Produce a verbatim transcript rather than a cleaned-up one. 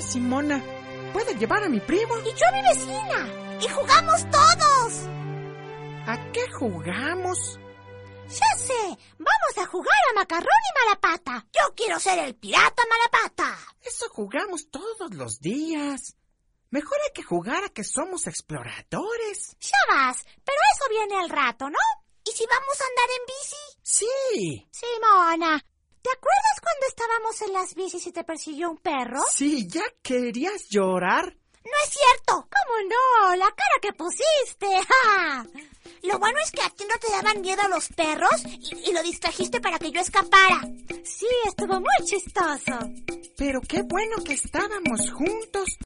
Simona. ¿Puede llevar a mi primo? Y yo a mi vecina. Y jugamos todos. ¿A qué jugamos? Ya sé, vamos a jugar a Macarrón y Malapata. Yo quiero ser el pirata Malapata. Eso jugamos todos los días. Mejor hay que jugar a que somos exploradores. Ya vas, pero eso viene al rato, ¿no? ¿Y si vamos a andar en bici? Sí. Simona, ¿te acuerdas cuando estábamos en las bicis y te persiguió un perro? Sí, ¿ya querías llorar? No es cierto. ¿Cómo no? La cara que pusiste. ¡Ja! Lo bueno es que a ti no te daban miedo los perros y, y lo distrajiste para que yo escapara. Sí, estuvo muy chistoso. Pero qué bueno que estábamos juntos.